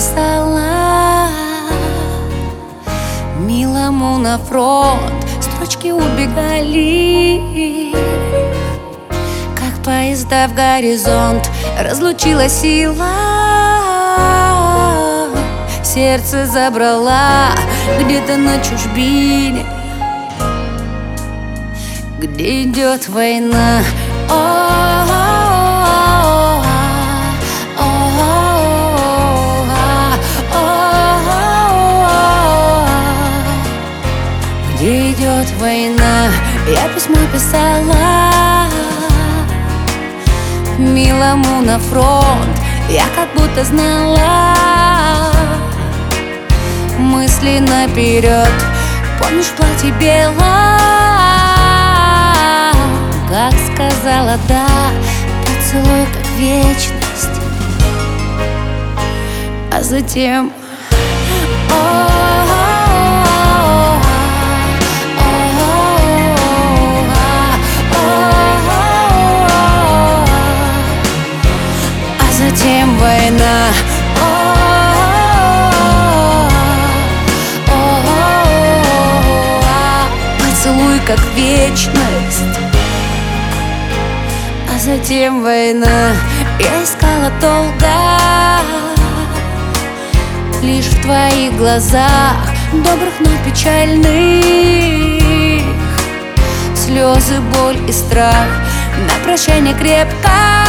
написала милому на фронт. Строчки убегали, как поезда в горизонт. Разлучила сила, сердце забрала где-то на чужбине, где идет война. Где идет война? Я письмо писала милому на фронт. Я как будто знала мысли наперед. Помнишь платье белое, как сказала да, поцелуй как вечность, а затем затем война. Поцелуй как вечность, а затем война. Я искала долго, лишь в твоих глазах, добрых, но печальных, слезы, боль и страх. На прощание крепко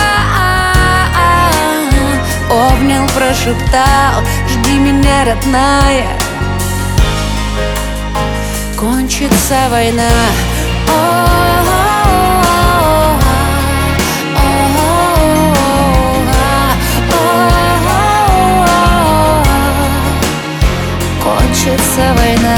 обнял, прошептал: жди меня, родная, кончится война. Кончится война.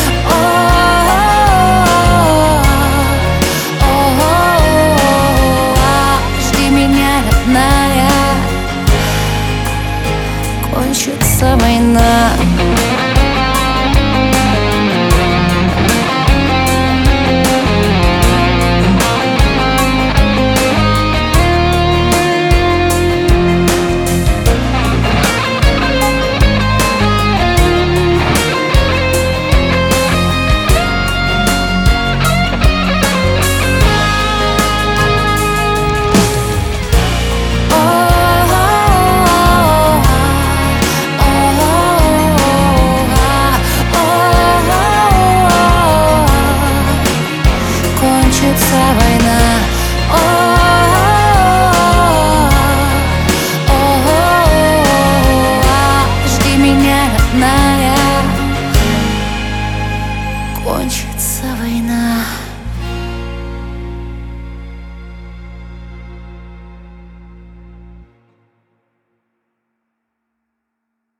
Жди меня, родная, кончится война. Кончится война.